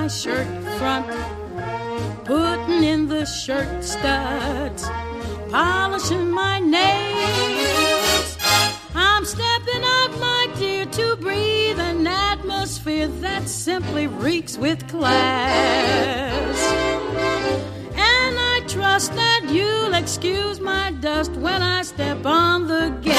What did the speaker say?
my shirt front, putting in the shirt studs, polishing my nails. I'm stepping out, my dear, to breathe an atmosphere that simply reeks with class. And I trust that you'll excuse my dust when I step on the gas.